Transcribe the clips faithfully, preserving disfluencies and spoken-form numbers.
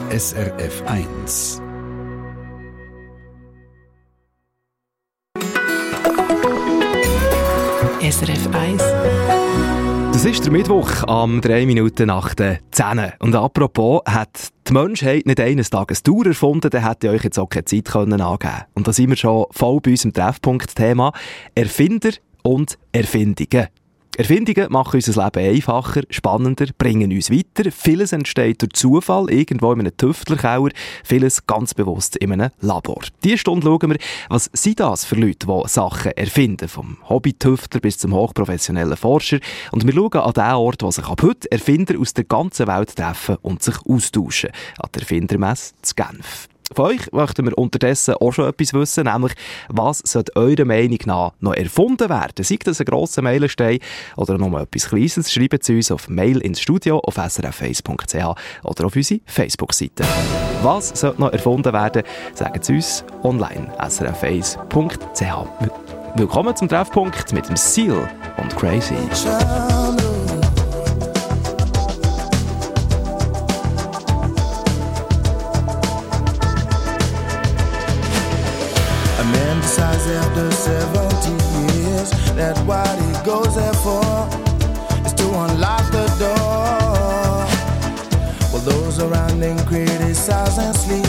S R F eins. S R F eins. Das ist der Mittwoch am drei Minuten nach der zehn. Und apropos, hat die Menschheit nicht eines Tages Tour erfunden, dann hätte ich euch jetzt auch keine Zeit können angeben. Und da sind wir schon voll bei unserem Treffpunkt-Thema Erfinder und Erfindungen. Erfindungen machen unser Leben einfacher, spannender, bringen uns weiter. Vieles entsteht durch Zufall, irgendwo in einem Tüftlerkeller, vieles ganz bewusst in einem Labor. Diese Stunde schauen wir, was sind das für Leute, die Sachen erfinden, vom Hobby-Tüftler bis zum hochprofessionellen Forscher. Und wir schauen an den Ort, wo sich ab heute Erfinder aus der ganzen Welt treffen und sich austauschen, an der Erfindermesse zu Genf. Von euch möchten wir unterdessen auch schon etwas wissen, nämlich, was sollte eurer Meinung nach noch erfunden werden? Sei das ein grosser Meilenstein oder noch mal etwas Kleines? Schreibt es uns auf Mail ins Studio auf s r f eins punkt c h oder auf unsere Facebook-Seite. Was sollte noch erfunden werden? Sagen Sie uns online, s r f eins punkt c h. Willkommen zum Treffpunkt mit dem Seal und Crazy. Decides after seventy years that what he goes there for is to unlock the door. Well, those around him criticize and sleep.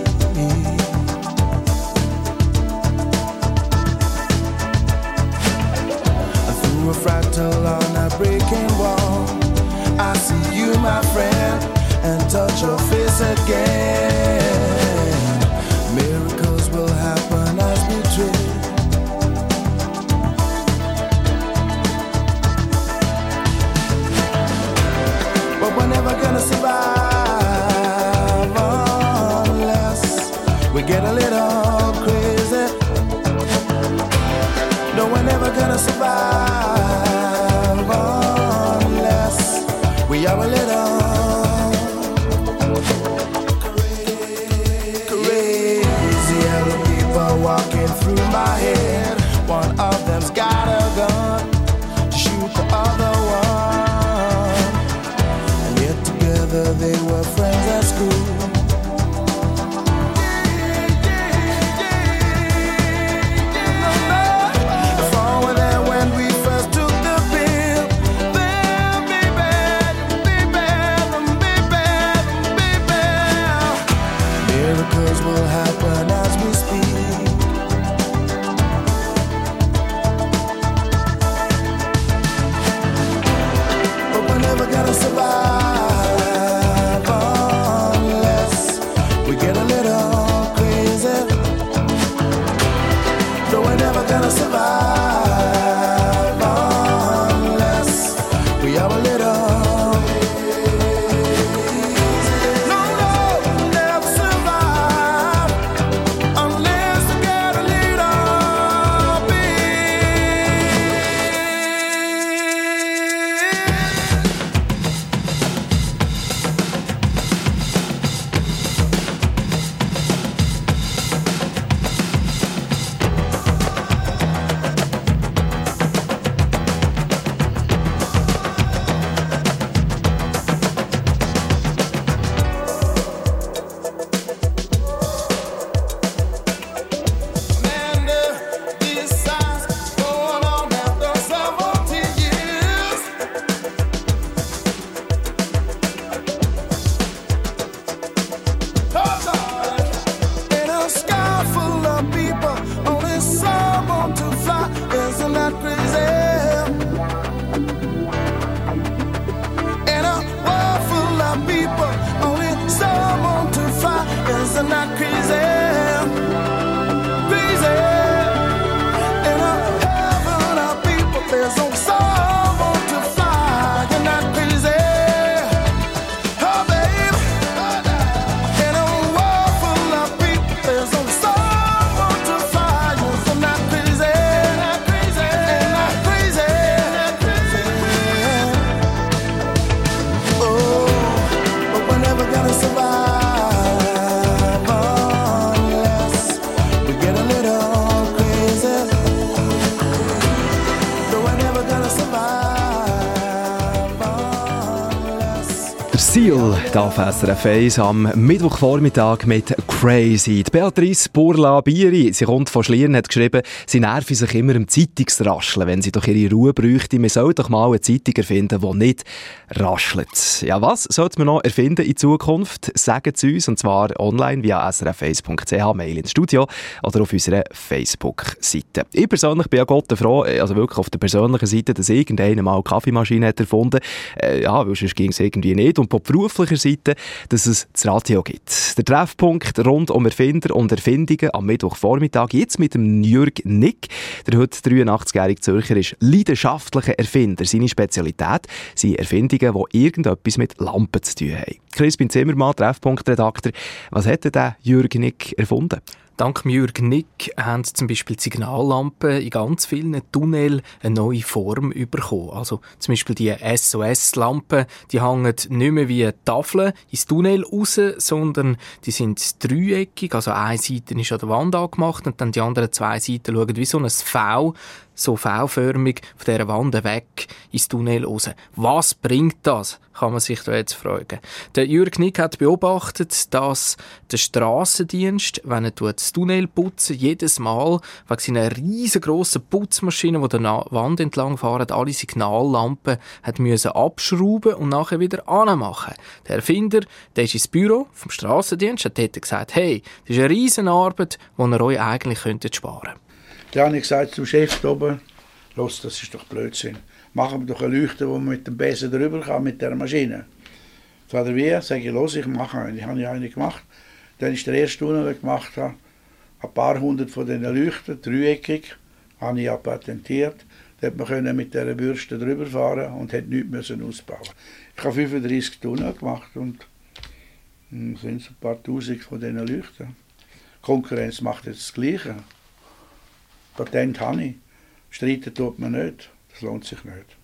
Through a fractal on a breaking wall, I see you, my friend, and touch your face again. Miracles will happen as we drift. But we're never gonna survive unless we get a little crazy. No, we're never gonna survive unless we are a little walking through my head. One of them's got a gun to shoot the other one. And yet together they were friends at school. If all were there when we first took the pill, then baby, baby, baby, baby, miracles will happen as we speak. Never gonna survive unless Da auf S R F eins am Mittwochvormittag mit «Crazy». Die Beatrice Burla-Bieri, sie kommt von Schlieren, hat geschrieben, sie nerven sich immer im Zeitungsrascheln, wenn sie doch ihre Ruhe bräuchte. Man soll doch mal eine Zeitung erfinden, die nicht raschelt. Ja, was sollte man noch erfinden in Zukunft? Sagen Sie uns, und zwar online via s r f eins punkt c h, Mail ins Studio oder auf unserer Facebook-Seite. Ich persönlich bin ja Gott froh, also wirklich auf der persönlichen Seite, dass irgendeiner mal eine Kaffeemaschine hat erfunden. Äh, ja, weil sonst ging es irgendwie nicht. Und auf beruflicher Seite, dass es das Radio gibt. Der Treffpunkt rund um Erfinder und Erfindungen am Mittwochvormittag. Jetzt mit dem Jürg Nick. Der heute dreiundachtzig-jährige Zürcher ist leidenschaftlicher Erfinder. Seine Spezialität sind Erfindungen, die irgendetwas mit Lampen zu tun haben. Crispin Zimmermann, Treffpunktredakteur. Was hat denn der Jürg Nick erfunden? Dank Jürg Nick haben zum Beispiel die Signallampen in ganz vielen Tunneln eine neue Form bekommen. Also zum Beispiel die S O S-Lampen, die hängen nicht mehr wie Tafeln ins Tunnel raus, sondern die sind dreieckig. Also eine Seite ist an der Wand angemacht und dann die anderen zwei Seiten schauen wie so ein V, so V-förmig von dieser Wand weg ins Tunnel raus. Was bringt das? Kann man sich da jetzt fragen. Der Jürg Nick hat beobachtet, dass der Strassendienst, wenn er das Tunnel putzen, jedes Mal wegen seiner riesengroßen Putzmaschine, die der Wand entlang fahren, alle Signallampen hat müssen abschrauben und nachher wieder anmachen. Der Erfinder, der ist ins Büro vom Strassendienst, hat dort gesagt, hey, das ist eine Riesenarbeit, die ihr euch eigentlich könntet sparen. Dann habe ich gesagt zum Chef da oben, los, das ist doch Blödsinn. Machen wir doch eine Leuchte, wo man mit dem Besen drüber kann, mit der Maschine. Sagt er, wie? Sag ich, los, ich mache eine. Ich habe ja eine gemacht. Dann ist der erste Tunnel, den ich gemacht habe, ein paar hundert von diesen Leuchten, dreieckig, habe ich ja patentiert. Da hat man mit dieser Bürste drüber fahren und hat nichts ausbauen. Ich habe fünfunddreissig Tunnel gemacht und es sind ein paar Tausend von diesen Leuchten. Die Konkurrenz macht jetzt das Gleiche. Patent habe ich. Streiten tut man nicht. Das lohnt sich nicht.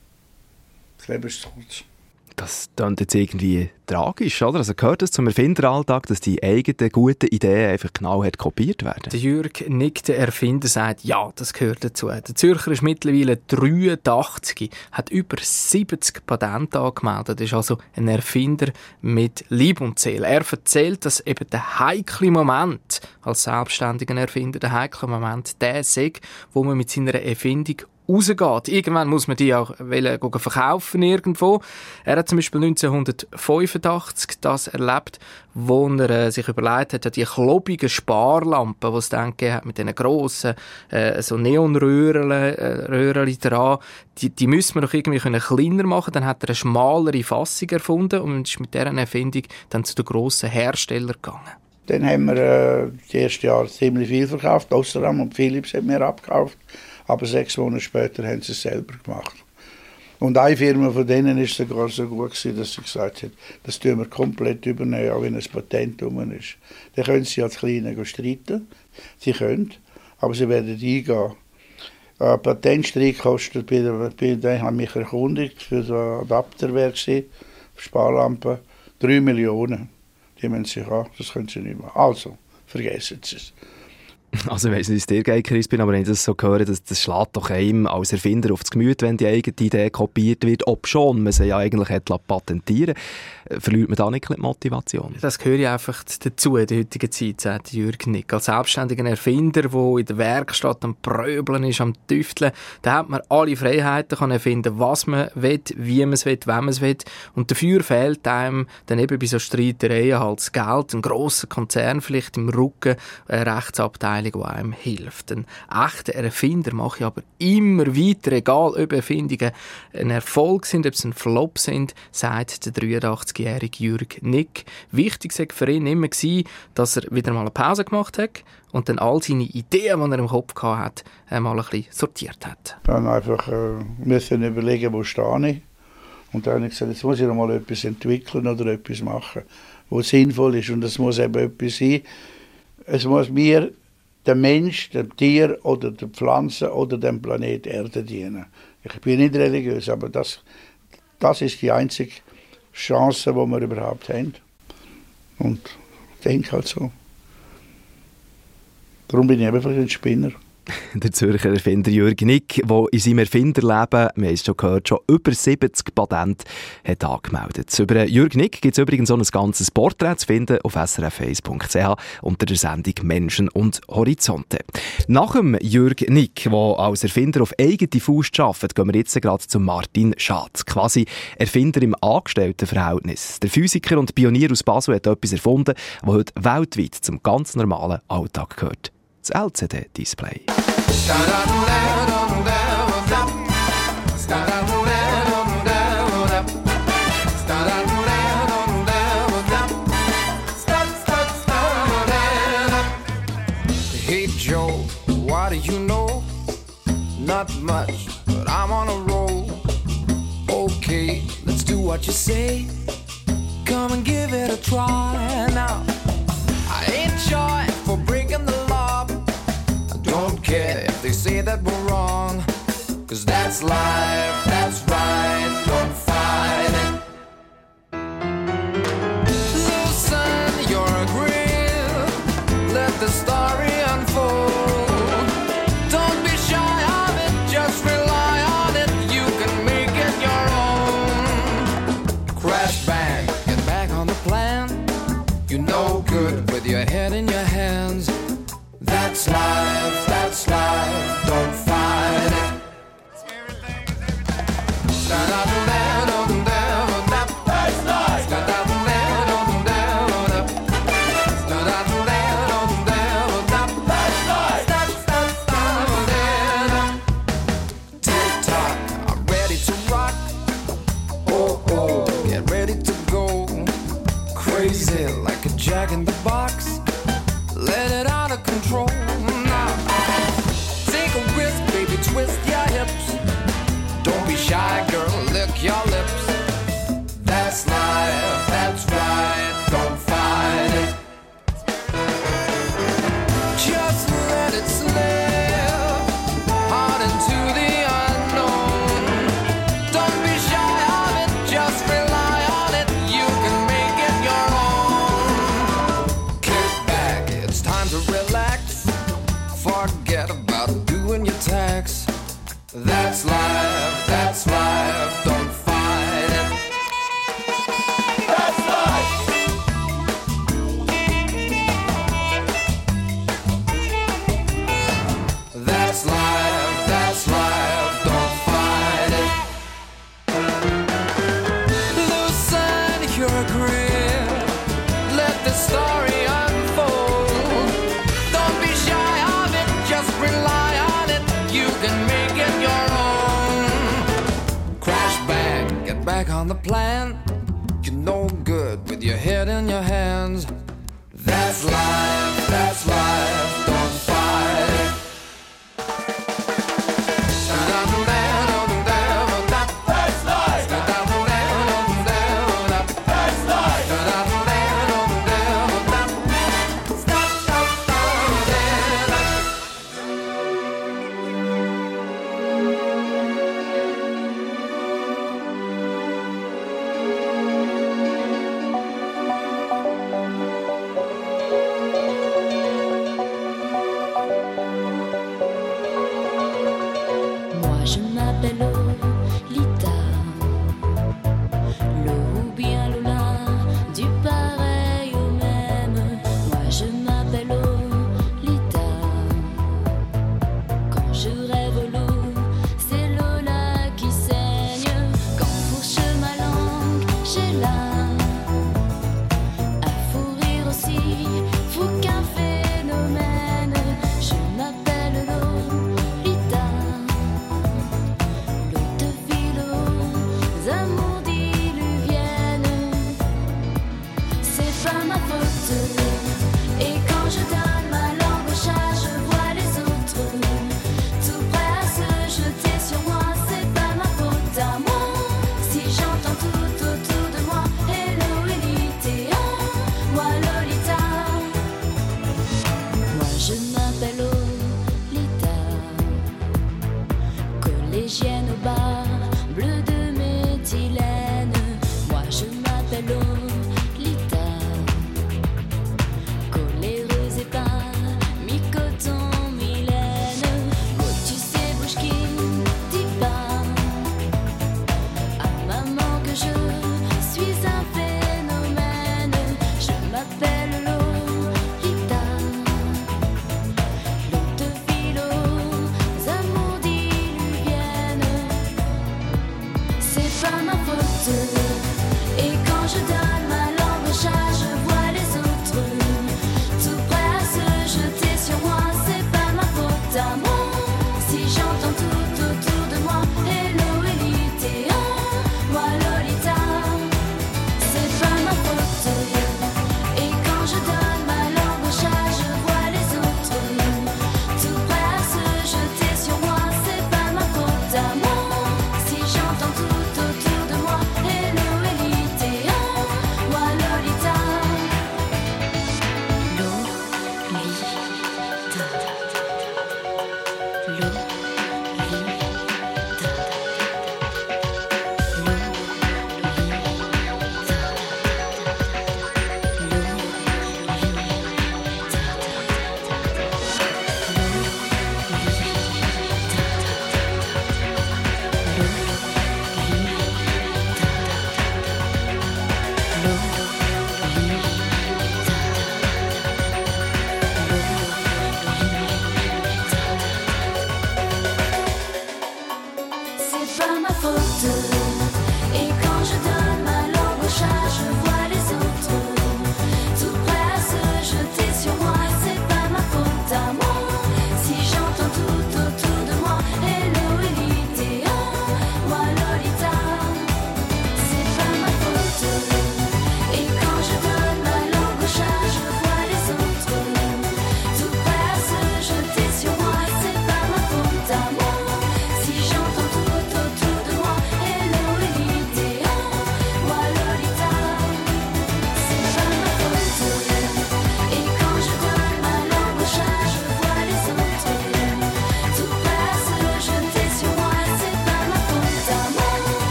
Das Leben ist zu kurz. Das klingt jetzt irgendwie tragisch, oder? Also gehört es zum Erfinderalltag, dass die eigenen guten Ideen einfach genau hat kopiert werden? Der Jürg Nick, der Erfinder, sagt, ja, das gehört dazu. Der Zürcher ist mittlerweile dreiundachtzig, hat über siebzig Patente angemeldet, ist also ein Erfinder mit Leib und Seele. Er erzählt, dass eben der heikle Moment als selbstständiger Erfinder, der heikle Moment, der sei, wo man mit seiner Erfindung rausgeht. Irgendwann muss man die auch verkaufen irgendwo. Er hat zum Beispiel neunzehnhundertfünfundachtzig das erlebt, wo er äh, sich überlegt hat, die klobigen Sparlampen, die es dann gegeben hat, mit diesen grossen äh, so Neonröhrchen äh, dran, die, die müssen wir doch irgendwie kleiner machen. Dann hat er eine schmalere Fassung erfunden und ist mit dieser Erfindung dann zu den grossen Herstellern gegangen. Dann haben wir äh, das erste Jahr ziemlich viel verkauft. Osram und Philips haben wir abgekauft. Aber sechs Monate später haben sie es selber gemacht. Und eine Firma von denen war sogar so gut gewesen, dass sie gesagt hat, das tun wir komplett übernehmen, auch wenn ein Patent rum ist. Dann können sie als Kleine streiten. Sie können, aber sie werden eingehen. Ein Patentstreit kostet, bei denen habe ich mich erkundigt, für so ein Adapterwerk, für Sparlampen, drei Millionen. Die müssen sich an, das können sie nicht machen. Also, vergessen Sie es. Also ich weiss nicht, wie es dir geht, Crispin, aber wenn ich das so höre, das, das schlägt doch einem als Erfinder aufs Gemüt, wenn die eigene Idee kopiert wird, obschon man sie ja eigentlich hat patentieren lassen. Verliert man da nicht die Motivation? Das gehört einfach dazu in der heutigen Zeit, sagt Jürg Nick. Als selbstständiger Erfinder, der in der Werkstatt am Pröbeln ist, am Tüfteln, da hat man alle Freiheiten, kann erfinden, was man will, wie man es will, wenn man es will. Und dafür fehlt einem dann eben bei so Streitereien halt das Geld, ein grosser Konzern vielleicht im Rücken, eine Rechtsabteilung, die einem hilft. Ein echter Erfinder mache ich aber immer weiter, egal ob Erfindungen ein Erfolg sind, ob sie ein Flop sind, sagt der dreiundachtzigjährige Jürg Nick. Wichtig war für ihn immer, dass er wieder mal eine Pause gemacht hat und dann all seine Ideen, die er im Kopf hatte, mal ein bisschen sortiert hat. Dann einfach äh, müssen überlegen, wo stehe ich. Und dann habe ich gesagt, jetzt muss ich noch mal etwas entwickeln oder etwas machen, was sinnvoll ist. Und es muss eben etwas sein. Es muss mir der Mensch, dem Tier oder der Pflanze oder dem Planet Erde dienen. Ich bin nicht religiös, aber das, das ist die einzige Chance, die wir überhaupt haben. Und ich denke halt so. Darum bin ich einfach ein Spinner. Der Zürcher Erfinder Jürg Nick, der in seinem Erfinderleben, wir haben es schon gehört, schon über siebzig Patente hat angemeldet. Über Jürg Nick gibt es übrigens so ein ganzes Porträt zu finden auf s r f eins punkt c h unter der Sendung Menschen und Horizonte. Nach dem Jürg Nick, der als Erfinder auf eigene Faust arbeitet, gehen wir jetzt gerade zu Martin Schad, quasi Erfinder im Angestelltenverhältnis. Der Physiker und Pionier aus Basel hat etwas erfunden, das heute weltweit zum ganz normalen Alltag gehört. Das L C D-Display. Hey Joe, what do you know? Not much, but I'm on a roll. Okay, let's do what you say. Come and give it a try now. I ain't shy for breaking the law. I don't care if they say that we're wrong. Cause that's life, that's right, don't fight it. Loosen your grip, let the story unfold. Don't be shy of it, just rely on it. You can make it your own. Crash bang, get back on the plan. You're no good with your head in your hands. That's life, that's life, don't fight it. Tick-tock, I'm ready to rock. Oh, oh, get ready to go. Crazy like a jack in the box. Let it out of control now. Take a risk, baby, twist your hips. Don't be shy, girl, lick your lips. That's life, that's right, don't fight it. Just let it slip on into the unknown. Don't be shy of it, just rely on it. You can make it your own. Kick back, it's time to relax. Forget about doing your tax. That's life, that's life, don't fight it. That's life. That's life, that's life, don't fight it. Loosen your grip, let the story unfold. Don't be shy of it, just rely on it. You can make it your own. Crash bang, get back on the plan. You're no good with your head in your hands. That's life, that's life, don't fight it. That's life. That's life. Moi je m'appelle Lolita, Lo ou bien Lola, du pareil au même. Moi je m'appelle Lolita. Quand je rêve l'eau, c'est Lola qui saigne. Quand fourche ma langue, j'ai là à fou rire aussi, fou qu'un phénomène. Je m'appelle Lolita. L'eau de philo, amours diluviennes. C'est pas ma faute. Et quand je donne ma langue au chat, je vois les autres tout prêts à se jeter sur moi. C'est pas ma faute à moi. Si j'entends tout autour de moi, hello Elite, moi Lolita. Moi je m'appelle Lolita, collégienne au bar, bleu de méthylène. Moi je m'appelle Lolita.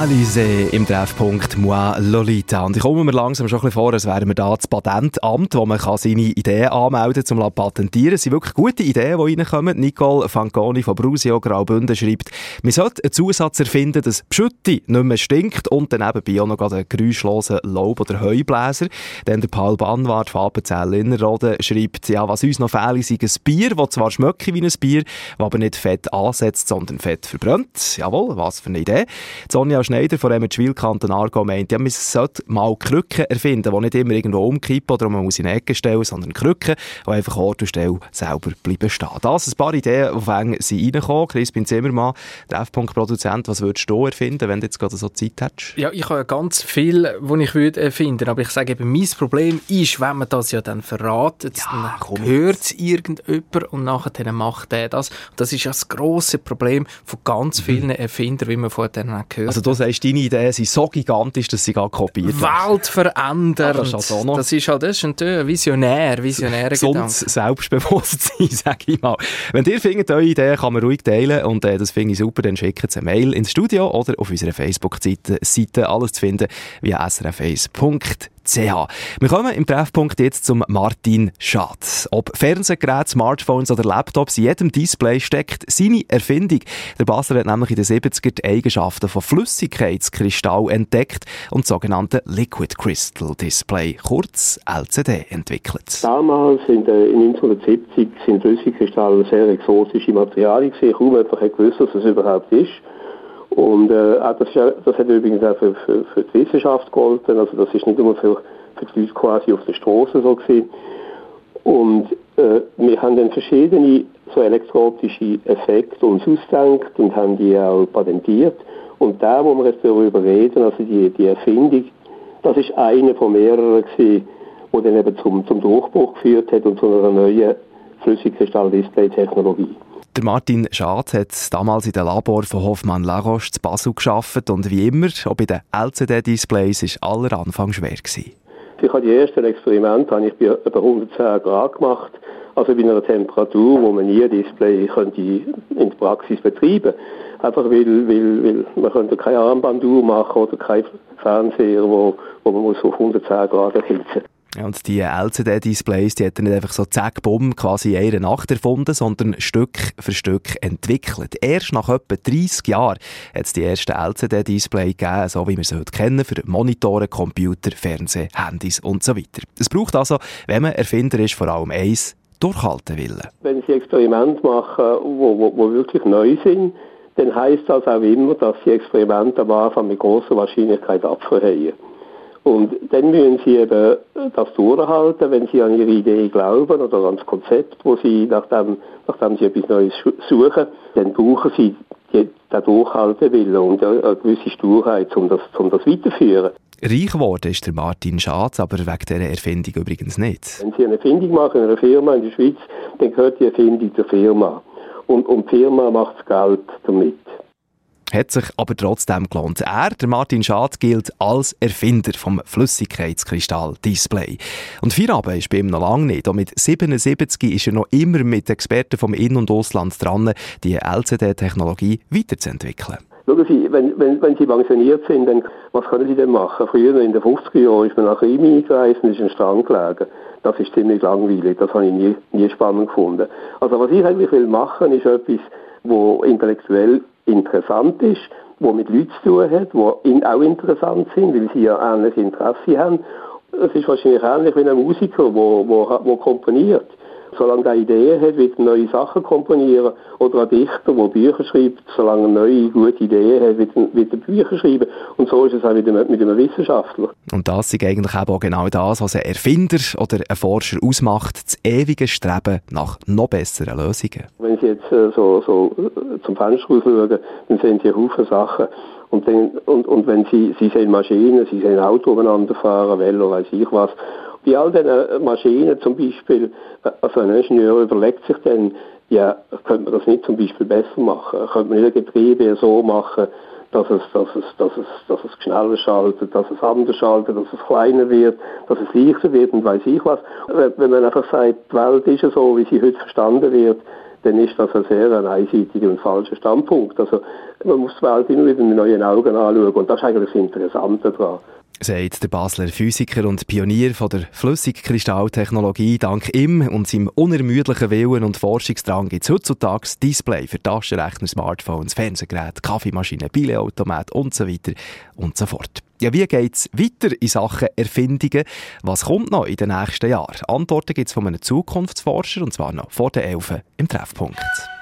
Alizé im Treffpunkt Moi Lolita. Und ich komme mir langsam schon ein bisschen vor, als wären wir da das Patentamt, wo man kann seine Ideen anmelden kann, um zu patentieren. Es sind wirklich gute Ideen, die reinkommen. Nicole Fanconi von Brusio Graubünden schreibt, man sollte einen Zusatz erfinden, dass Pschütti nicht mehr stinkt und dann nebenbei auch noch einen geräuschlosen Laub- oder Heubläser. Dann der Paul Banwart von Appenzell-Innerrhoden schreibt, ja, was uns noch fehlt, ist ein Bier, das zwar schmeckt wie ein Bier, das aber nicht Fett ansetzt, sondern Fett verbrennt. Jawohl, was für eine Idee. Sonja Schneider von Emmertschwil, Kanton Aargau, meint, ja, man sollte mal Krücken erfinden, die nicht immer irgendwo umkippen oder man muss in die Ecke stellen, sondern Krücken, die einfach Ort und Stelle selber bleiben stehen. Das ein paar Ideen, die auf Eng sind reingekommen. Crispin Zimmermann, der F-Punkt-Produzent, was würdest du erfinden, wenn du jetzt gerade so Zeit hättest? Ja, ich habe ja ganz viel, was ich würde erfinden, aber ich sage eben, mein Problem ist, wenn man das ja dann verratet, Ja, dann hört es irgendjemand und nachher macht der das. Und das ist ja das grosse Problem von ganz vielen Erfindern, wie man vorhin auch gehört. Also du sagst, deine Ideen sind so gigantisch, dass sie gar kopiert werden. Weltverändernd. Ah, das ist also noch. Das ist halt, das ist ein Visionär, visionärer Gesundes Gedanke. Selbstbewusstsein, sage ich mal. Wenn ihr findet, eure Ideen kann man ruhig teilen und äh, das finde ich super, dann schickt eine Mail ins Studio oder auf unserer Facebook-Seite Seite, alles zu finden via s r f eins punkt c h. Wir kommen im Treffpunkt jetzt zum Martin Schad. Ob Fernsehgeräte, Smartphones oder Laptops, in jedem Display steckt seine Erfindung. Der Basler hat nämlich in den siebzigern die Eigenschaften von Flüssigkeitskristall entdeckt und das sogenannte Liquid Crystal Display, kurz L C D, entwickelt. Damals, in den neunzehnhundertsiebzig, sind Flüssigkristalle sehr exotische Materialien gewesen. Kaum jemand hat gewusst, was es überhaupt ist. Und äh, das, ist, das hat übrigens auch für, für, für die Wissenschaft gegolten. Also das ist nicht nur für, für die Leute quasi auf der Straße so gewesen. Und äh, wir haben dann verschiedene so elektrooptische Effekte uns ausgedacht und haben die auch patentiert. Und da, wo wir jetzt darüber reden, also die, die Erfindung, das ist eine von mehreren gewesen, die dann eben zum, zum Durchbruch geführt hat und zu einer neuen Flüssigkristall-Display-Technologie. Der Martin Schad hat damals in den Labor von Hoffmann Laroche zu Basel gearbeitet und wie immer, auch bei den L C D-Displays, war aller Anfang schwer gewesen. Ich habe die ersten Experimente habe ich bei etwa hundertzehn Grad gemacht, also bei einer Temperatur, wo man nie ein Display könnte in der Praxis betreiben. Einfach weil, weil, weil man könnte keine Armbanduhr machen oder kein Fernseher, wo, wo man muss auf hundertzehn Grad erhitzen muss. Ja, und die L C D-Displays, die hat er nicht einfach so zack, bumm, quasi in einer Nacht erfunden, sondern Stück für Stück entwickelt. Erst nach etwa dreissig Jahren hat es die ersten L C D-Displays gegeben, so wie wir sie heute kennen, für Monitore, Computer, Fernsehen, Handys und so weiter. Es braucht also, wenn man Erfinder ist, vor allem eins, durchhalten wollen. Wenn Sie Experimente machen, wo, wo, wo wirklich neu sind, dann heisst das auch immer, dass die Experimente am Anfang mit grosser Wahrscheinlichkeit abverheilen. Und dann müssen Sie eben das durchhalten, wenn Sie an Ihre Idee glauben oder an das Konzept, wo Sie, nachdem, nachdem Sie etwas Neues suchen, dann brauchen Sie die, den Durchhaltewillen und eine gewisse Sturheit, um das, um das weiterzuführen. Reich geworden ist der Martin Schad, aber wegen dieser Erfindung übrigens nicht. Wenn Sie eine Erfindung machen in einer Firma in der Schweiz, dann gehört die Erfindung der Firma. Und, und die Firma macht das Geld damit. Hat sich aber trotzdem gelohnt. Er, der Martin Schad, gilt als Erfinder vom Flüssigkeitskristall-Display. Und Feierabend ist bei ihm noch lange nicht. Und mit siebenundsiebzig ist er noch immer mit Experten vom In- und Ausland dran, die L C D-Technologie weiterzuentwickeln. Schauen Sie, wenn, wenn, wenn Sie pensioniert sind, dann was können Sie denn machen? Früher in den fünfziger Jahren ist man nach Rimini gereist und ist in den Strand gelegen. Das ist ziemlich langweilig, das habe ich nie, nie spannend gefunden. Also was ich eigentlich will machen, ist etwas, wo intellektuell interessant ist, wo mit Leuten zu tun hat, die auch interessant sind, weil sie ja ähnliche Interesse haben. Es ist wahrscheinlich ähnlich wie ein Musiker, der wo, wo, wo komponiert. Solange er Ideen hat, wird er neue Sachen komponieren. Oder ein Dichter, der Bücher schreibt, solange er neue, gute Ideen hat, wird er, wird er Bücher schreiben. Und so ist es auch mit einem, mit einem Wissenschaftler. Und das ist eigentlich auch genau das, was ein Erfinder oder ein Forscher ausmacht, das ewige Streben nach noch besseren Lösungen. Wenn Sie jetzt äh, so, so zum Fenster rausschauen, dann sehen Sie einen Haufen Sachen. Und, dann, und, und wenn Sie, Sie sehen Maschinen, Sie sehen Autos umeinander fahren, Velo, weiss ich was. Bei all diesen Maschinen zum Beispiel, also ein Ingenieur überlegt sich dann, ja, könnte man das nicht zum Beispiel besser machen? Könnte man nicht ein Getriebe so machen, dass es, dass es, dass es, dass es schneller schaltet, dass es anders schaltet, dass es kleiner wird, dass es leichter wird und weiss ich was. Wenn man einfach sagt, die Welt ist ja so, wie sie heute verstanden wird, dann ist das ein sehr ein einseitiger und falscher Standpunkt. Also man muss die Welt immer wieder mit neuen Augen anschauen und das ist eigentlich das Interessante daran. Sagt der Basler Physiker und Pionier von der Flüssigkristalltechnologie. Dank ihm und seinem unermüdlichen Willen und Forschungsdrang gibt es heutzutage Display für Taschenrechner, Smartphones, Fernsehgeräte, Kaffeemaschinen, Billeautomaten und so weiter und so fort. Ja, wie geht es weiter in Sachen Erfindungen? Was kommt noch in den nächsten Jahren? Antworten gibt es von einem Zukunftsforscher, und zwar noch vor der Elfen im Treffpunkt.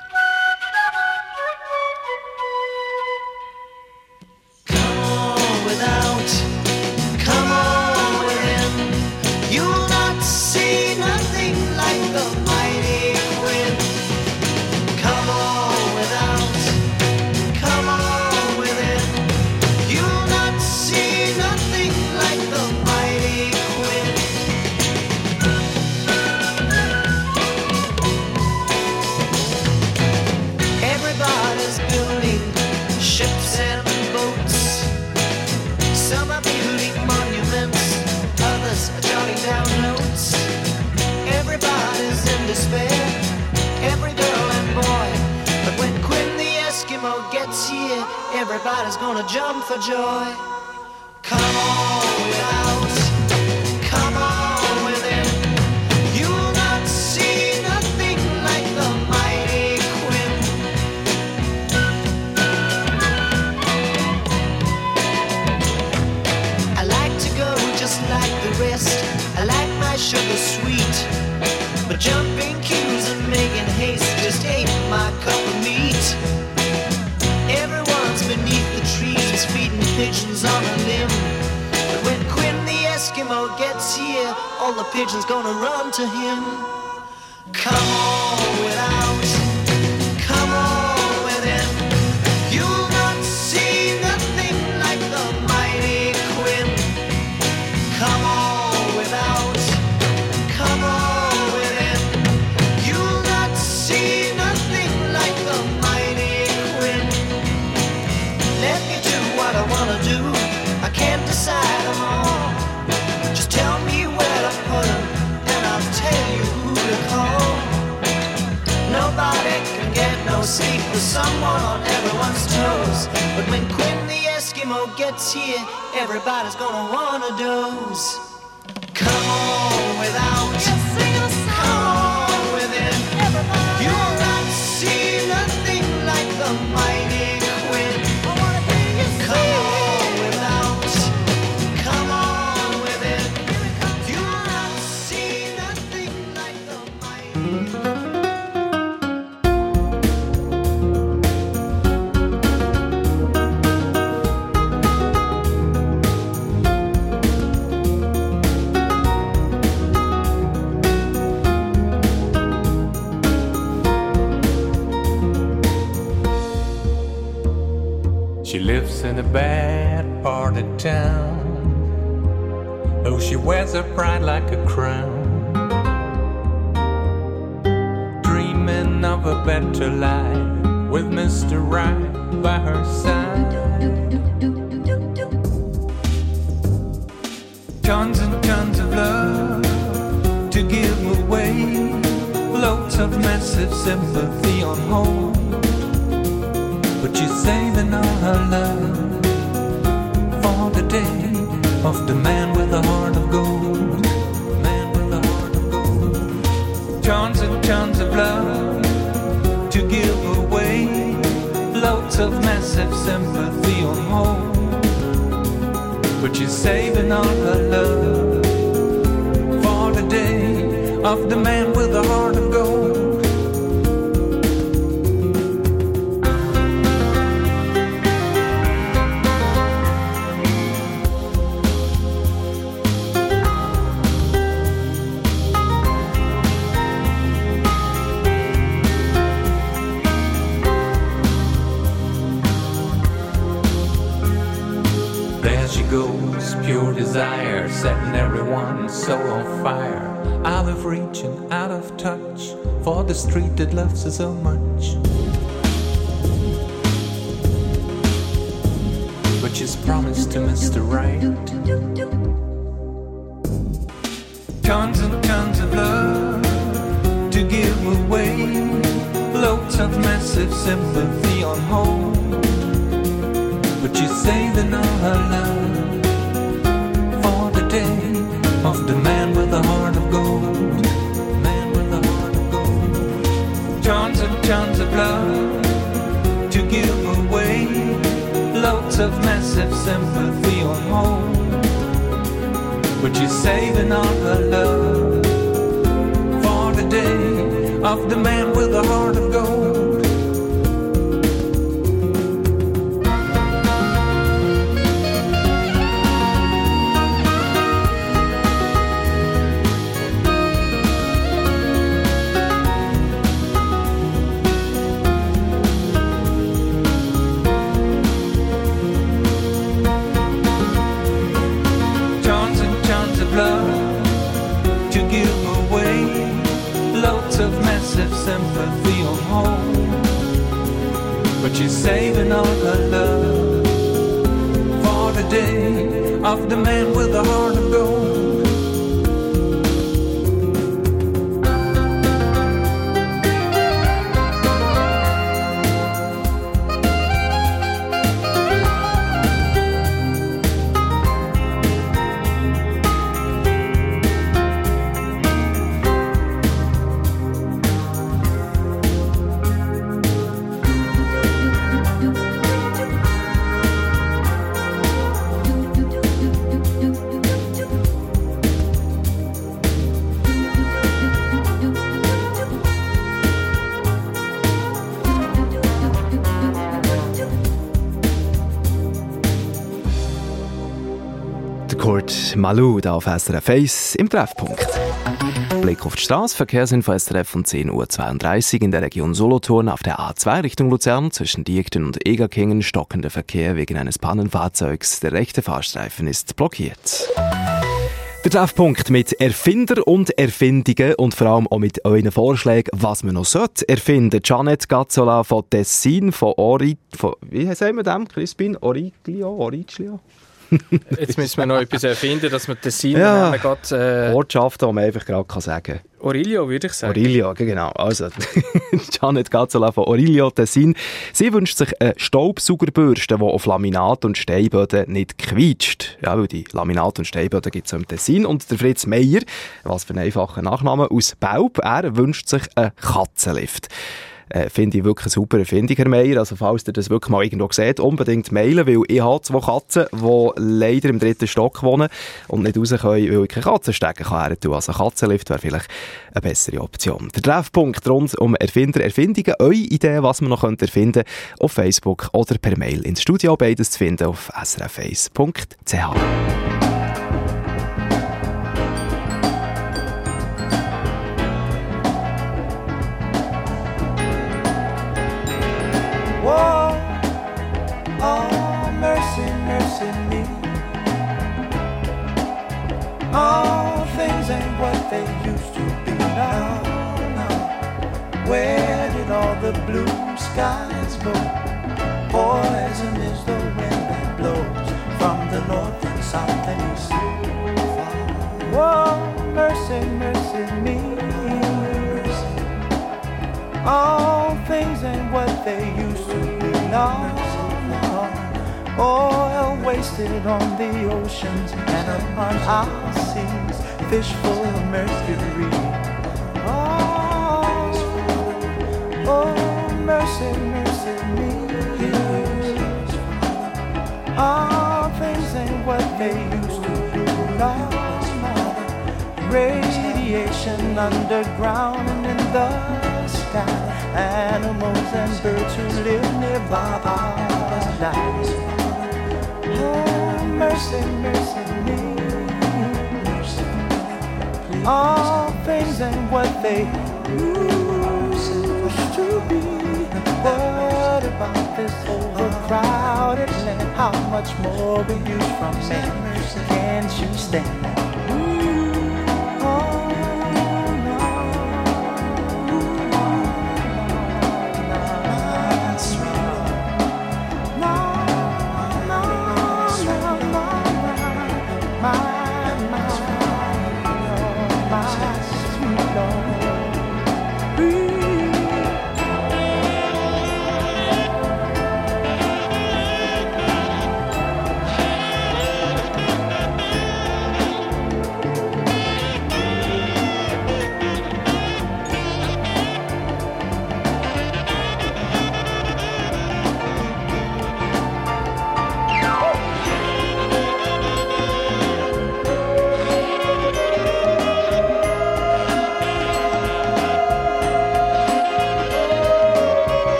Everybody's gonna jump for joy. Come on without, come on within. You'll not see nothing like the mighty Quinn. I like to go just like the rest. I like my sugar sweet, but jumping queues and making haste just ain't my cup of meat. Beneath the trees, feeding pigeons on a limb. But when Quinn the Eskimo gets here, all the pigeons gonna run to him. Come on without, come on within. You'll not see nothing like the mighty Quinn. Come on without, come on within. You'll not see nothing like the mighty Quinn. Let me do what I wanna do. I can't decide them all. Just tell me where to put them, and I'll tell you who to call. Nobody can get no sleep with someone on everyone's toes. But when Quinn the Eskimo gets here, everybody's gonna wanna doze. Come on without, come on within. You'll not see nothing like the mighty Quinn. Come on without, come on within. You'll not see nothing like the mighty. She lives in a bad part of town, though she wears her pride like a crown, dreaming of a better life with Mister Right by her side. Tons and tons of love to give away, loads of massive sympathy on hold. But she's saving all her love for the day of the man with a heart of gold. Man with a heart of gold. Tons and tons of love to give away, loads of massive sympathy on hold. But she's saving all her love for the day of the man with a heart of gold. Goes pure desire, setting everyone's soul on fire, out of reach and out of touch for the street that loves her so much. But she's promised to Mister Right tons and tons of love to give away, loads of massive sympathy on hold, but she's saving all her love for the day of the man with a heart of gold. Man with a heart of gold. Tons and tons of love to give away, loads of massive sympathy on hold, but she's saving all her love for the day of the man with a heart of gold. Sympathy on hold, but she's saving all her love for the day of the man with a heart of gold. Malou da auf S R F eins im Treffpunkt. Blick auf die Straße, Verkehrsinfo S R F um zehn Uhr zweiunddreißig in der Region Solothurn auf der A zwei Richtung Luzern zwischen Diekten und Egerkingen stockender Verkehr wegen eines Pannenfahrzeugs. Der rechte Fahrstreifen ist blockiert. Der Treffpunkt mit Erfinder und Erfindungen und vor allem auch mit euren Vorschlägen, was man noch sollte erfinden. Janet Gazzola von Tessin, von Ori... Von, wie sagen wir dem, Crispin? Origlio? Origlio? Jetzt müssen wir noch etwas erfinden, dass wir Tessin ja, grad, äh, Ortschaften, die man einfach gerade sagen kann. Orilio, würde ich sagen. Orilio, genau. Also, Janet Gazzola von Orilio Tessin. Sie wünscht sich eine Staubsaugerbürste, die auf Laminat und Steinböden nicht quietscht. Ja, weil die Laminat- und Steinböden gibt es im Tessin. Und der Fritz Meier, was für ein einfacher Nachname, aus Baub, er wünscht sich einen Katzenlift. Äh, finde ich wirklich eine super Erfindung, Herr Meier. Also falls ihr das wirklich mal irgendwo seht, unbedingt mailen, weil ich habe zwei Katzen, die leider im dritten Stock wohnen und nicht raus können, weil ich keine Katzenstecken kann tun. Also ein Katzenlift wäre vielleicht eine bessere Option. Der Treffpunkt rund um Erfinder, Erfindungen, eure Ideen, was man noch erfinden könnte, auf Facebook oder per Mail ins Studio. Beides zu finden auf s r f eins punkt c h. Whoa, oh, mercy, mercy me. All things ain't what they used to be now, now. Where did all the blue skies go? Poison is the wind that blows from the north and south and east. Whoa, mercy, mercy me. All things ain't what they used to be, no, no. Oil wasted on the oceans and upon our seas, fish full of mercury. Oh, oh, mercy, mercy me. All things ain't what they used to be, no, no. Radiation underground and in the animals and birds who live nearby are dying. Oh, mercy, mercy me. All things ain't what they used to be. What about this overcrowded land? How much more we use from man? Can't you stand that?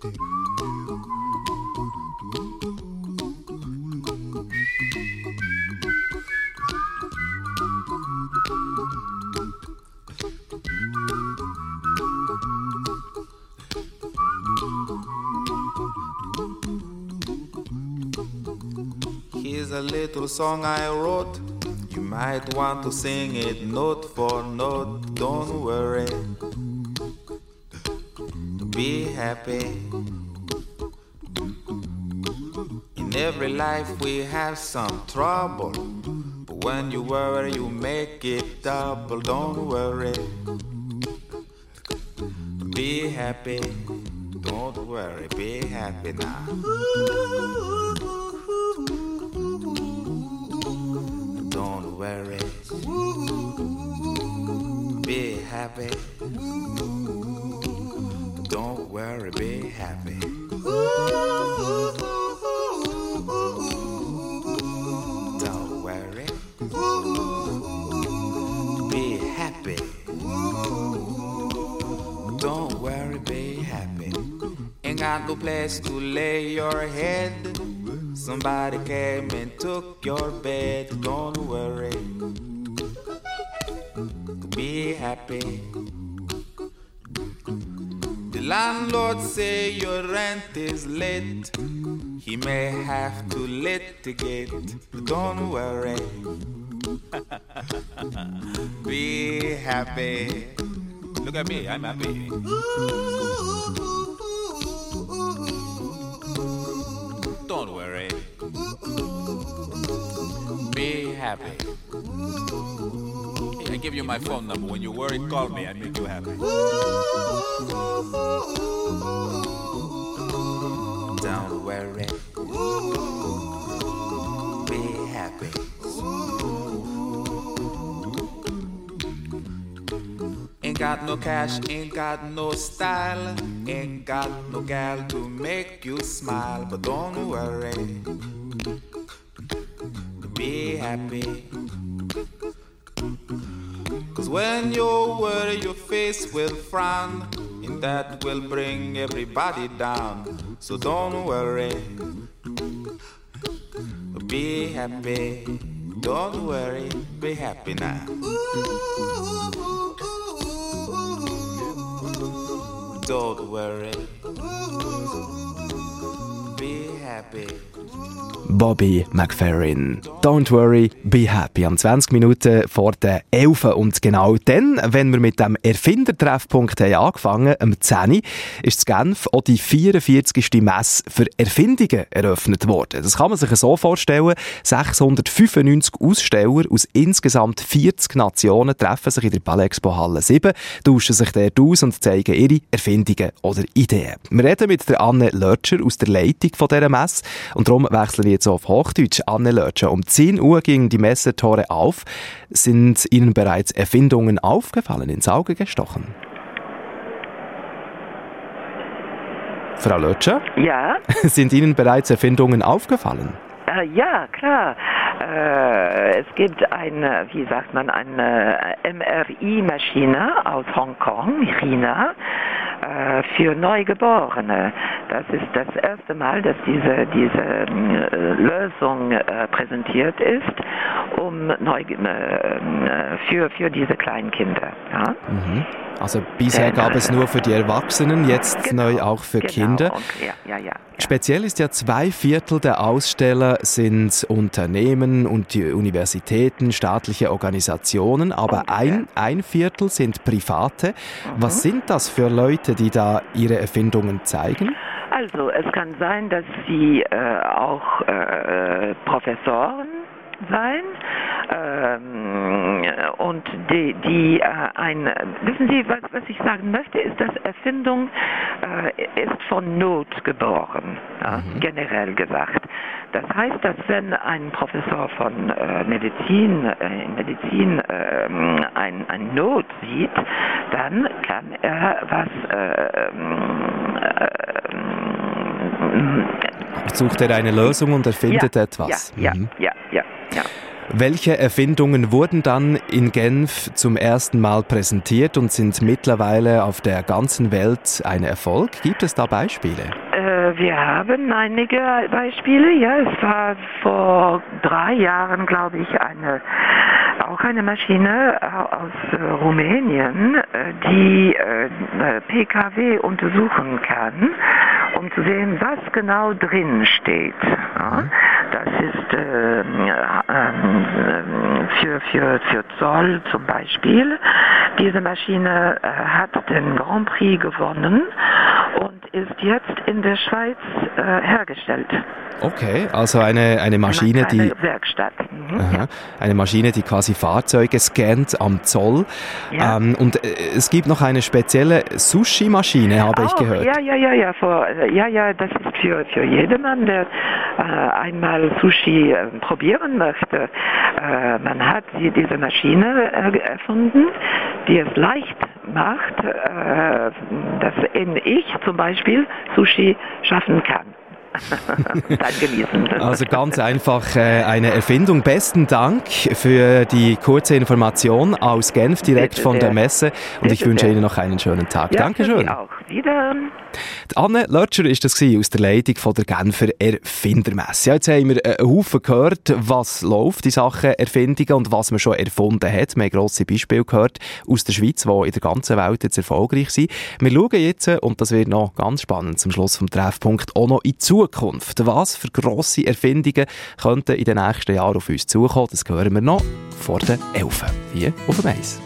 Here's a little song I wrote. You might want to sing it note for note. Don't worry. Be happy. In every life we have some trouble. But when you worry, you make it double. Don't worry. Be happy. Don't worry. Be happy now. Don't worry. Be happy. Don't worry, be happy. Don't worry. Be happy. Don't worry, be happy. Ain't got no place to lay your head. Somebody came and took your bed. Don't worry. Be happy. The landlord say your rent is late. He may have to litigate. Don't worry. Be happy. Look at me, I'm happy. Don't worry. Be happy. I give you my phone number. When you're worried, call me. I make you happy. Don't worry. Be happy. Ain't got no cash, ain't got no style, ain't got no gal to make you smile. But don't worry. Be happy. Cause when you worry, your face will frown, and that will bring everybody down. So don't worry. Be happy. Don't worry. Be happy now. Don't worry. Be happy. Bobby McFerrin. Don't worry, be happy. Am zwanzig Minuten vor der elf. Und genau dann, wenn wir mit dem Erfindertreffpunkt haben angefangen, am zehn, ist in Genf auch die vierundvierzigste Messe für Erfindungen eröffnet worden. Das kann man sich so vorstellen. sechshundertfünfundneunzig Aussteller aus insgesamt vierzig Nationen treffen sich in der Palexpo Halle sieben, tauschen sich dort aus und zeigen ihre Erfindungen oder Ideen. Wir reden mit der Anne Lötscher aus der Leitung von dieser Messe und darum wechseln wir jetzt auf Hochdeutsch. Anne Lötscher, um zehn Uhr gingen die Messetore auf. Sind Ihnen bereits Erfindungen aufgefallen, ins Auge gestochen? Frau Lötscher? Ja? Sind Ihnen bereits Erfindungen aufgefallen? Äh, ja, klar. Äh, es gibt eine, wie sagt man, eine M R I-Maschine aus Hongkong, China, äh, für Neugeborene. Das ist das erste Mal, dass diese, diese äh, Lösung äh, präsentiert ist, um Neu äh, für, für diese Kleinkinder. Ja? Mhm. Also bisher gab es nur für die Erwachsenen, jetzt genau, neu auch für genau. Kinder. Und, ja, ja, ja, ja. Speziell ist ja, zwei Viertel der Aussteller sind Unternehmen und die Universitäten, staatliche Organisationen, aber ein, ein Viertel sind Private. Mhm. Was sind das für Leute, die da ihre Erfindungen zeigen? Also es kann sein, dass sie äh, auch äh, Professoren sein ähm, und die, die äh, ein, wissen Sie, was, was ich sagen möchte, ist, dass Erfindung äh, ist von Not geboren, ja, mhm. generell gesagt. Das heißt, dass wenn ein Professor von äh, Medizin, äh, in Medizin äh, ein, ein Not sieht, dann kann er was äh, äh, sucht er eine Lösung und erfindet ja, etwas. Ja, mhm. ja, ja, ja, ja. Welche Erfindungen wurden dann in Genf zum ersten Mal präsentiert und sind mittlerweile auf der ganzen Welt ein Erfolg? Gibt es da Beispiele? Äh, wir haben einige Beispiele. Ja, es war vor drei Jahren, glaube ich, eine auch eine Maschine aus äh, Rumänien, äh, die äh, P K W untersuchen kann, um zu sehen, was genau drin steht. Ja? Das ist äh, äh, für, für, für Zoll zum Beispiel. Diese Maschine äh, hat den Grand Prix gewonnen und ist jetzt in der Schweiz äh, hergestellt. Okay, also eine, eine Maschine, eine die Werkstatt. Mhm, aha, ja. eine Maschine, die quasi Fahrzeuge scannt am Zoll. Ja. Ähm, und äh, es gibt noch eine spezielle Sushi-Maschine, habe ich Auch, gehört. Ja, ja, ja, ja, vor, ja, ja, das ist für, für jedermann, der äh, einmal Sushi äh, probieren möchte. Äh, man hat die, diese Maschine äh, erfunden, die es leicht macht, äh, dass eben ich zum Beispiel Sushi schaffen kann. Dann genießen. Also ganz einfach äh, eine Erfindung. Besten Dank für die kurze Information aus Genf, direkt Bitte von der sehr. Messe. Und Bitte ich wünsche sehr. Ihnen noch einen schönen Tag. Ja, Dankeschön. für Sie auch. Wieder. Die Anne Lötscher war das gewesen, aus der Leitung von der Genfer Erfindermesse. Ja, jetzt haben wir einen Haufen gehört, was läuft in Sachen Erfindungen und was man schon erfunden hat. Wir haben grosse Beispiele gehört aus der Schweiz, die in der ganzen Welt jetzt erfolgreich sind. Wir schauen jetzt, und das wird noch ganz spannend zum Schluss vom Treffpunkt, auch noch in die Zukunft. Was für grosse Erfindungen könnten in den nächsten Jahren auf uns zukommen? Das hören wir noch vor den Elfen. Hier auf dem Eis.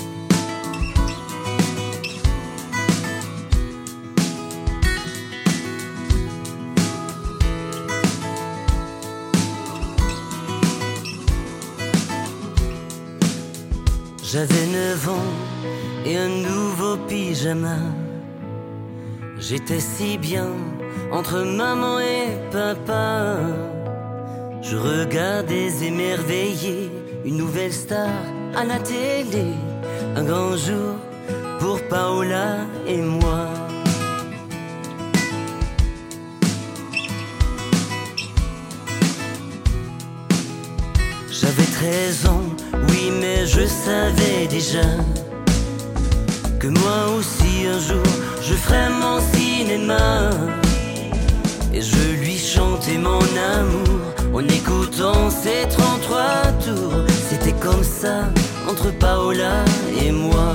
J'avais neuf ans et un nouveau pyjama. J'étais si bien entre maman et papa. Je regardais émerveillé une nouvelle star à la télé. Un grand jour pour Paola et moi. J'avais treize ans, oui, mais je savais déjà que moi aussi un jour je ferais mon cinéma. Et je lui chantais mon amour en écoutant ses trente-trois tours. C'était comme ça entre Paola et moi.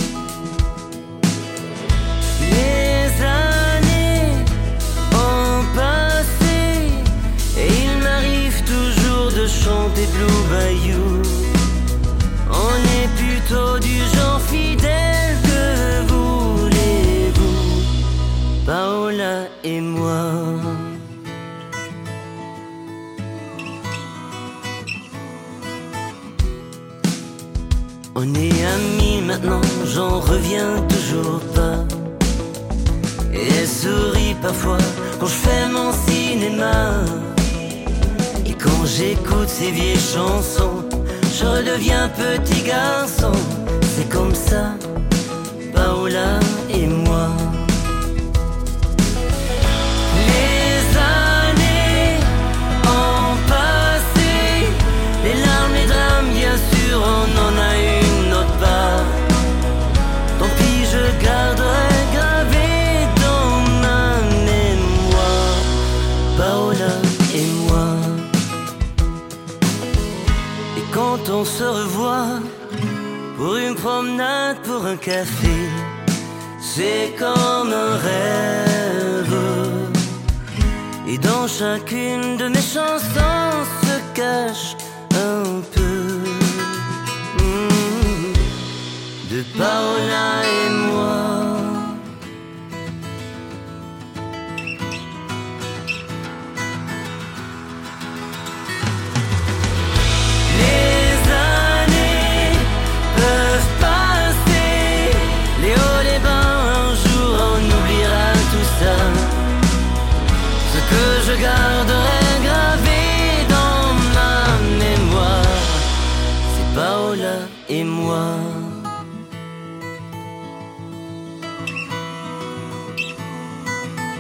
Les années ont passé et il m'arrive toujours de chanter Blue Bayou. On est plutôt du genre fidèle, que voulez-vous, Paola et moi. On est amis maintenant, j'en reviens toujours pas. Et elle sourit parfois quand je fais mon cinéma. Et quand j'écoute ces vieilles chansons, je redeviens petit garçon. C'est comme ça, Paola et moi. Les années ont passé, les larmes, les drames, bien sûr, on en a une notre part. Tant pis, je garderai gravé dans ma mémoire Paola et moi. Et quand on se revoit pour une promenade, pour un café, c'est comme un rêve. Et dans chacune de mes chansons se cache un peu mmh, de Paola et moi. Je garderai gravé dans ma mémoire, c'est Paola et moi.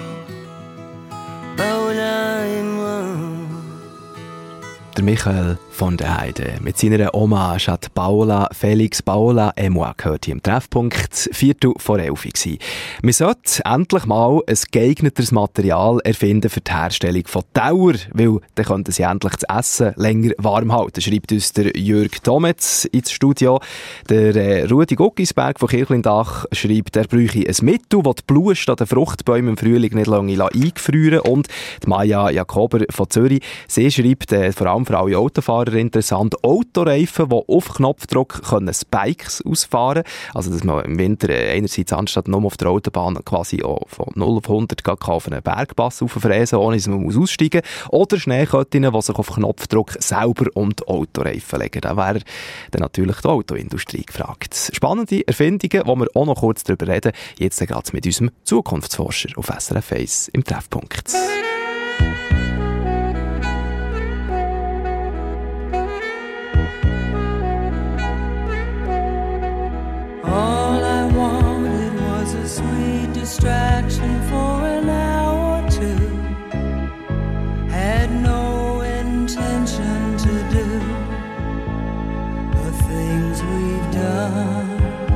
Paola et moi. Der Michael von der Heide. Mit seiner Hommage an Paola Felix, Paola et moi, gehört hier im Treffpunkt Viertel vor elf gewesen. Wir sollten endlich mal ein geeigneteres Material erfinden für die Herstellung von Tauer, weil dann könnten sie endlich das Essen länger warm halten, schreibt uns der Jürg Dometz ins Studio. Der äh, Rudi Guckisberg von Kirchlindach schreibt, er bräuchte ein Mittel, das die Blust an den Fruchtbäumen im Frühling nicht lange eingefrieren. Und die Maja Jakober von Zürich, sie schreibt, äh, vor allem für alle Autofahrer interessant, Autoreifen, die auf Knopfdruck können Spikes ausfahren können. Also, dass man im Winter äh, einerseits anstatt nur auf der Autobahn quasi auch von null auf hundert auf einen Bergpass rauffräsen, ohne dass man aussteigen muss. Oder Schneeköttinnen, die sich auf Knopfdruck selber um die Autoreifen legen. Da wäre dann natürlich die Autoindustrie gefragt. Spannende Erfindungen, wo wir auch noch kurz darüber reden, jetzt gerade mit unserem Zukunftsforscher auf S R F eins im Treffpunkt. All I wanted was a sweet distraction for an hour or two. Had no intention to do the things we've done.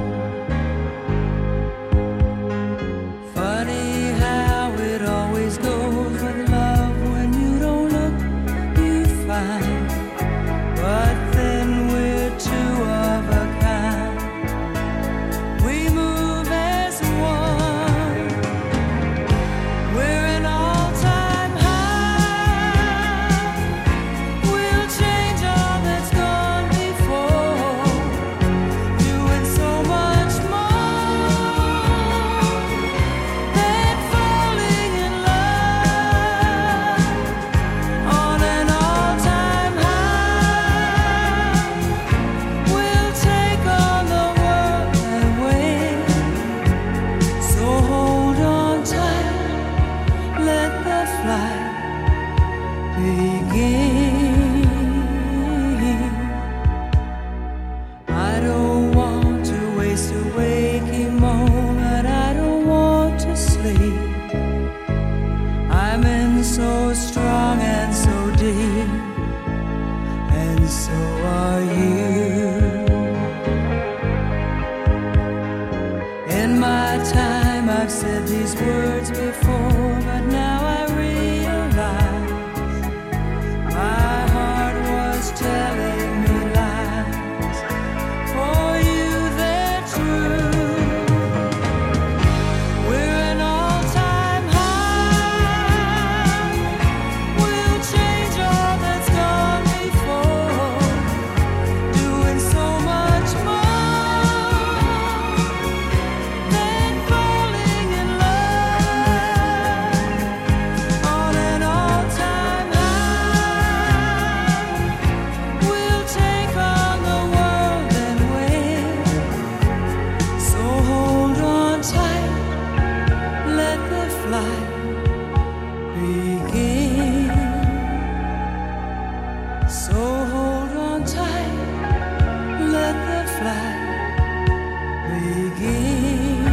Funny how it always goes with love. When you don't look, you find. But then we're two of a kind. We move as one. We're an all-time high. We'll change all that's gone before, doing so much more than falling in love. On an all-time high, we'll take on the world and win. So hold on tight, let the flight begin. I don't want to waste a waking moment. I don't want to sleep. I'm in so strong and so deep, and so are you. In my time I've said these words before, but now I realize my heart was telling me lies. For you they're true. We're an all-time high. We'll change all that's gone before, doing so much more than falling in love. On an all-time high, we'll take on the world and win. So hold on tight, let the flight begin. So hold on tight, let the flight begin.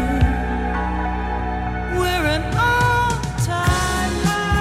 We're an all-time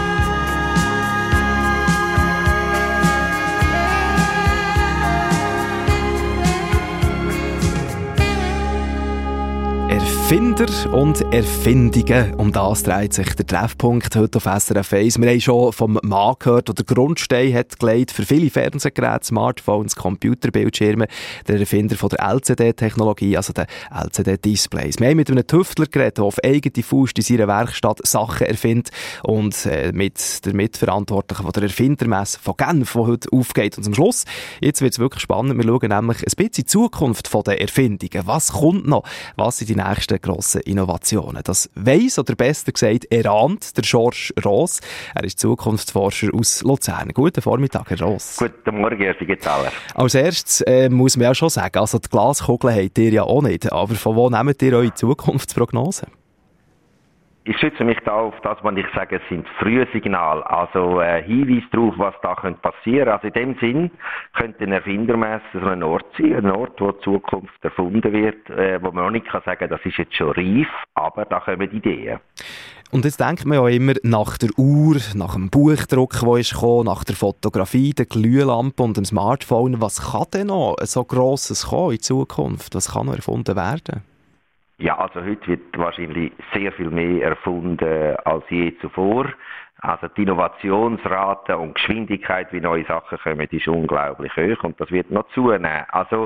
Erfinder und Erfindungen, um das dreht sich der Treffpunkt heute auf S R F eins. Wir haben schon vom Mann gehört, der den Grundstein hat gelegt für viele Fernsehgeräte, Smartphones, Computerbildschirme, der Erfinder von der L C D-Technologie, also der L C D-Displays. Wir haben mit einem Tüftler geredet, der auf eigene Faust in seiner Werkstatt Sachen erfindet und äh, mit der Mitverantwortlichen von der Erfindermesse von Genf, die heute aufgeht. Und zum Schluss, jetzt wird es wirklich spannend, wir schauen nämlich ein bisschen in die Zukunft der Erfindungen. Was kommt noch? Was sind die nächsten grossen Innovationen? Das weiss, oder besser gesagt, erahnt der George Ross. Er ist Zukunftsforscher aus Luzern. Guten Vormittag, Herr Ross. Guten Morgen, Herr Siegenthaler. Als erstes äh, muss man ja schon sagen, also die Glaskugel habt ihr ja auch nicht. Aber von wo nehmt ihr eure Zukunftsprognosen? Ich stütze mich da auf das, was ich sage, es sind frühe Signale, also äh, Hinweise darauf, was da könnte passieren. Also in dem Sinn könnte ein Erfindermesse so ein Ort sein, ein Ort, wo die Zukunft erfunden wird, äh, wo man auch nicht kann sagen, das ist jetzt schon reif, aber da kommen Ideen. Und jetzt denkt man ja immer nach der Uhr, nach dem Buchdruck, der ist gekommen, nach der Fotografie, der Glühlampe und dem Smartphone. Was kann denn noch so Grosses kommen in Zukunft? Was kann noch erfunden werden? Ja, also heute wird wahrscheinlich sehr viel mehr erfunden als je zuvor. Also die Innovationsrate und Geschwindigkeit, wie neue Sachen kommen, ist unglaublich hoch und das wird noch zunehmen. Also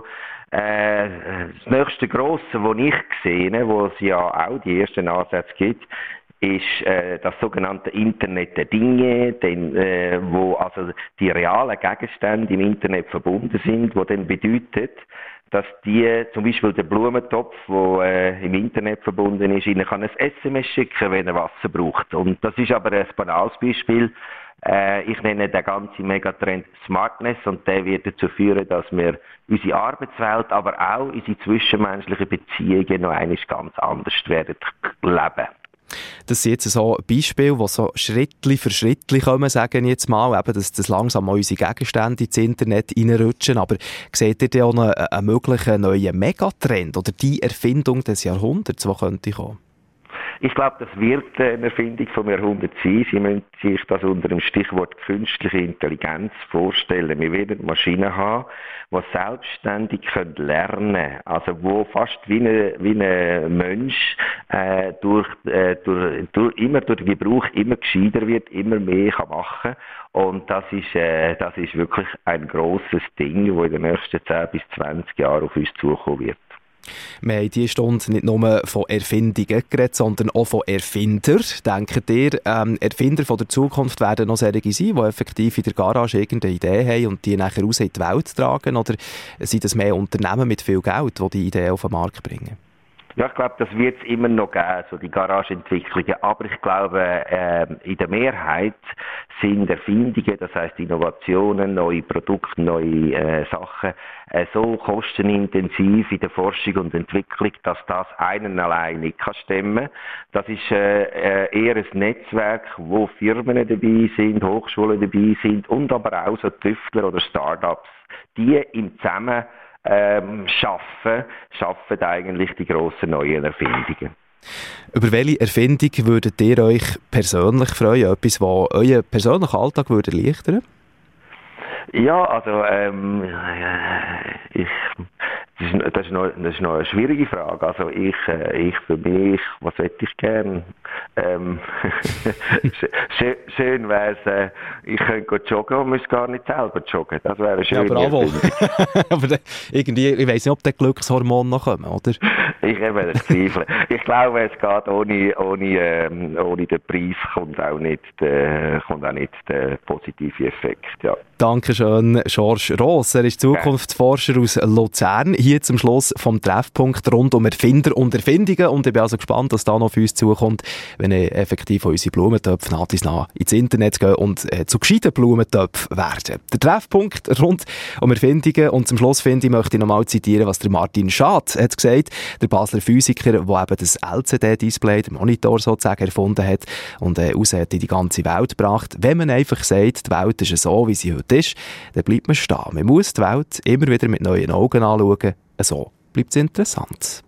äh, das nächste Grosse, das ich sehe, wo es ja auch die ersten Ansätze gibt, ist äh, das sogenannte Internet der Dinge, den, äh, wo also die realen Gegenstände im Internet verbunden sind, wo dann bedeutet, dass die, zum Beispiel der Blumentopf, der äh, im Internet verbunden ist, ihnen kann ein S M S schicken, wenn er Wasser braucht. Und das ist aber ein banales Beispiel. Äh, ich nenne den ganzen Megatrend Smartness und der wird dazu führen, dass wir unsere Arbeitswelt, aber auch unsere zwischenmenschlichen Beziehungen noch einmal ganz anders werden leben. Das sind jetzt so Beispiele, die so Schrittli für Schrittli kommen, sagen wir jetzt mal, eben, dass das langsam mal unsere Gegenstände ins Internet reinrutschen. Aber seht ihr denn auch einen, einen möglichen neuen Megatrend oder die Erfindung des Jahrhunderts, die könnte kommen? Ich glaube, das wird eine Erfindung vom Jahrhundert sein. Sie müssen sich das unter dem Stichwort künstliche Intelligenz vorstellen. Wir werden Maschinen haben, die selbstständig lernen können. Also wo fast wie ein wie ein Mensch äh, durch, äh, durch, durch, immer durch den Gebrauch immer gescheiter wird, immer mehr kann machen. Und das ist, äh, das ist wirklich ein grosses Ding, das in den nächsten zehn bis zwanzig Jahren auf uns zukommen wird. Wir haben diese Stunde nicht nur von Erfindungen geredet, sondern auch von Erfindern. Denkt ihr, ähm, Erfinder von der Zukunft werden noch solche sein, die effektiv in der Garage irgendeine Idee haben und die nachher raus in die Welt tragen? Oder sind das mehr Unternehmen mit viel Geld, die die Idee auf den Markt bringen? Ja, ich glaube, das wird es immer noch geben, so die Garagenentwicklungen. Aber ich glaube, äh, in der Mehrheit sind Erfindungen, das heisst Innovationen, neue Produkte, neue äh, Sachen, äh, so kostenintensiv in der Forschung und Entwicklung, dass das einen allein nicht kann stemmen. Das ist äh, eher ein Netzwerk, wo Firmen dabei sind, Hochschulen dabei sind und aber auch so Tüftler oder Start-ups, die im Zusammen Ähm, schaffen, schaffen eigentlich die grossen neuen Erfindungen. Über welche Erfindung würdet ihr euch persönlich freuen? Etwas, das euren persönlichen Alltag würde erleichtern? Ja, also ähm, ich, das, ist, das, ist noch, das ist noch eine schwierige Frage. Also ich, äh, ich für mich, was hätte ich gern? Ähm, schön schön wäre es, äh, ich könnte joggen und müsste gar nicht selber joggen. Das wäre schön. Ja, bravo. Aber da, irgendwie, ich weiss nicht, ob die Glückshormone noch kommen, oder? Ich eben das Zweifel. Ich glaube, es geht ohne, ohne, ähm, ohne den Preis kommt auch nicht der, kommt auch nicht der positive Effekt. Ja. Dankeschön, George Ross. Er ist Zukunftsforscher aus Luzern. Hier zum Schluss vom Treffpunkt rund um Erfinder und Erfindungen. Und ich bin also gespannt, was da noch auf uns zukommt, wenn effektiv unsere Blumentöpfe nach und nach ins Internet gehen und äh, zu gescheiten Blumentöpfen werden. Der Treffpunkt rund um Erfindungen. Und zum Schluss finde ich, möchte ich nochmal zitieren, was der Martin Schad hat gesagt, der Basler Physiker, der eben das L C D-Display, den Monitor sozusagen, erfunden hat und äh, raus hat in die ganze Welt gebracht. Wenn man einfach sagt, die Welt ist so, wie sie heute ist, dann bleibt man stehen. Man muss die Welt immer wieder mit neuen Augen anschauen. So bleibt es interessant.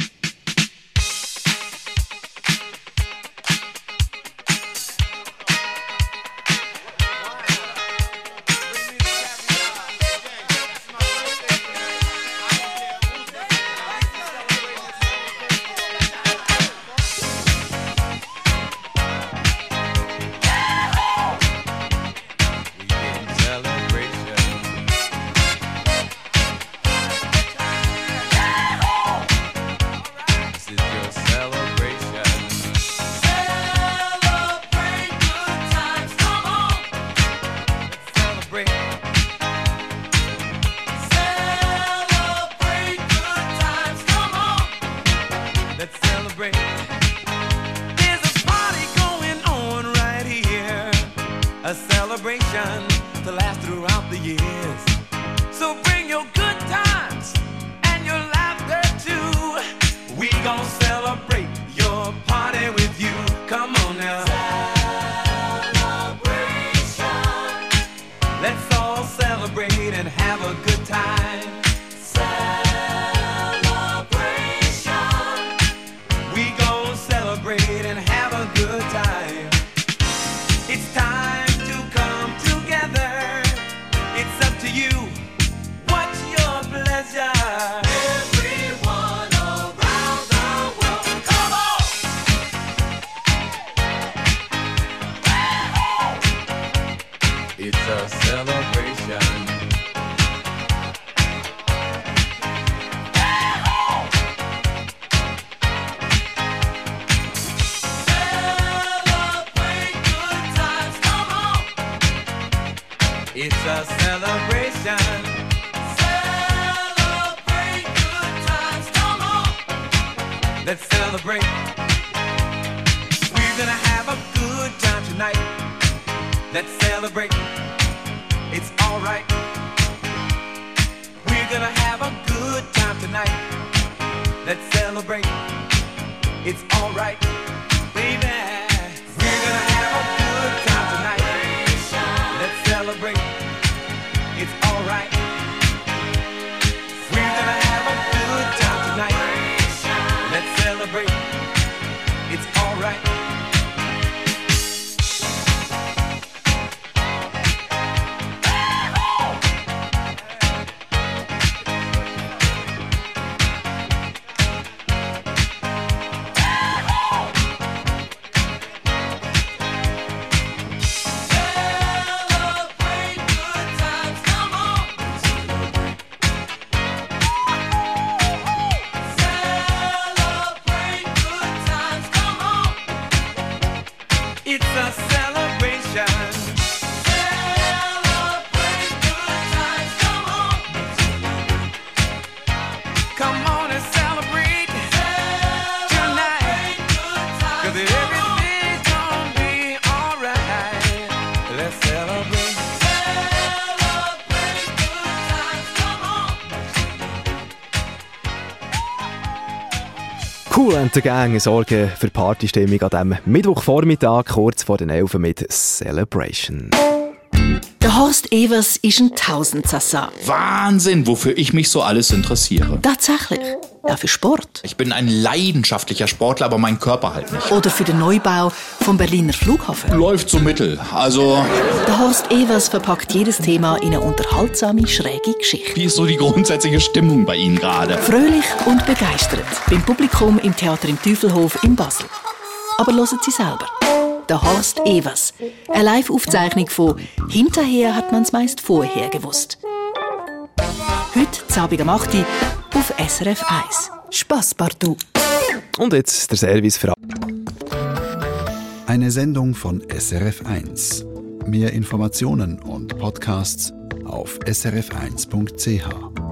Celebrate and have a good time. It's a celebration. It's a celebration. Celebrate good times, come on. Let's celebrate. We're gonna have a good time tonight. Let's celebrate. It's alright. We're gonna have a good time tonight. Let's celebrate. It's alright. Baby, we're gonna have a good time tonight. Let's celebrate. It's alright. We're gonna have a good time tonight. Let's celebrate. It's alright. It's a celebration. Celebrate good times, come on. Come on and celebrate, celebrate tonight. Cause everything's gonna be alright. Let's celebrate. Celebrate good times, come on. Kool and the Gang sorgen für Partystimmung an diesem Mittwochvormittag, kurz vor den elf mit Celebration. Der Horst Evers ist ein Tausendsassa. Wahnsinn, wofür ich mich so alles interessiere. Tatsächlich. Ja, für Sport. Ich bin ein leidenschaftlicher Sportler, aber mein Körper halt nicht. Oder für den Neubau vom Berliner Flughafen. Läuft so mittel, also... Der Horst Evers verpackt jedes Thema in eine unterhaltsame, schräge Geschichte. Wie ist so die grundsätzliche Stimmung bei Ihnen gerade? Fröhlich und begeistert. Beim Publikum im Theater im Teufelhof in Basel. Aber hören Sie selber. Der Horst Evers. Eine Live-Aufzeichnung von «Hinterher hat man's meist vorher gewusst». Heute, Abend um acht Uhr, auf S R F eins. Spass partout. Und jetzt der Service für... Eine Sendung von S R F eins. Mehr Informationen und Podcasts auf s r f eins punkt c h.